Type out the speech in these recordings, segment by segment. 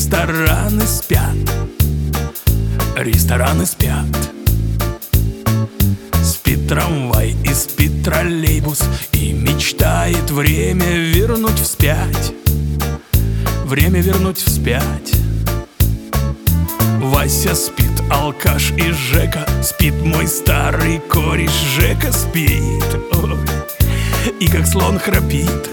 рестораны спят, рестораны спят. Спит трамвай и спит троллейбус, и мечтает время вернуть вспять, время вернуть вспять. Вася спит, алкаш и Жека, спит мой старый кореш Жека, спит. Ой, и как слон храпит.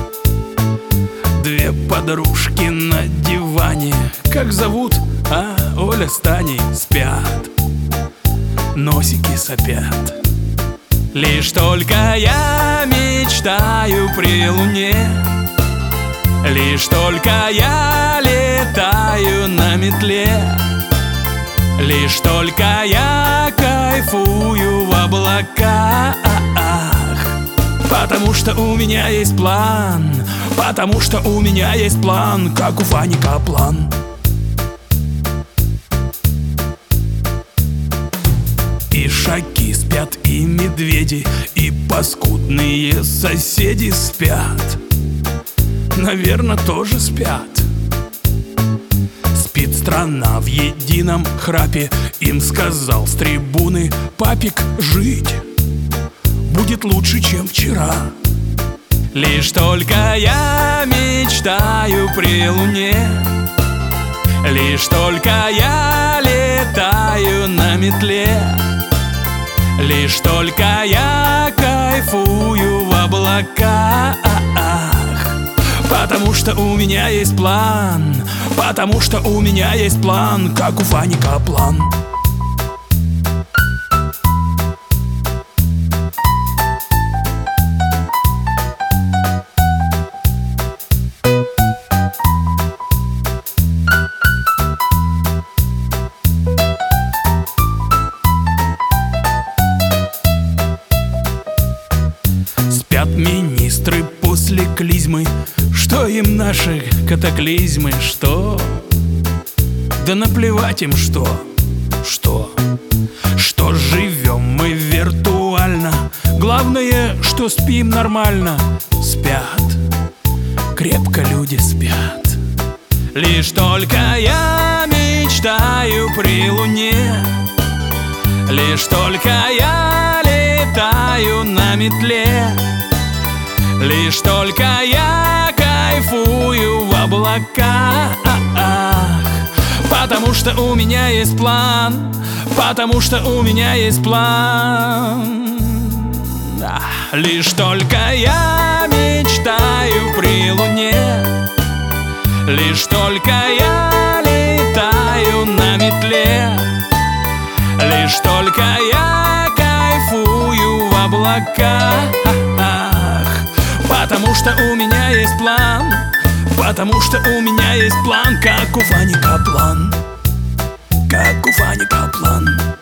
Две подружки на диване, как зовут, Оля с Таней, спят, носики сопят. Лишь только я мечтаю при луне, лишь только я летаю на метле, лишь только я кайфую в облаках. Потому что у меня есть план, потому что у меня есть план, как у Вани Каплан. И шаги спят, и медведи, и паскудные соседи спят, наверное, тоже спят. Спит страна в едином храпе, им сказал с трибуны папик: жить будет лучше, чем вчера. Лишь только я мечтаю при луне, лишь только я летаю на метле, лишь только я кайфую в облаках. Потому что у меня есть план, потому что у меня есть план, как у Вани Каплан. Спят министры после клизмы, что им наши катаклизмы, что? Да наплевать им что живем мы виртуально, главное, что спим нормально. Спят, крепко люди спят. Лишь только я мечтаю при луне, лишь только я летаю на метле, лишь только я кайфую в облаках. Потому что у меня есть план, потому что у меня есть план. Лишь только я мечтаю при луне, лишь только я летаю на метле, лишь только я кайфую в облаках. Потому что у меня есть план, потому что у меня есть план, как у Вани Каплан, как у Вани Каплан.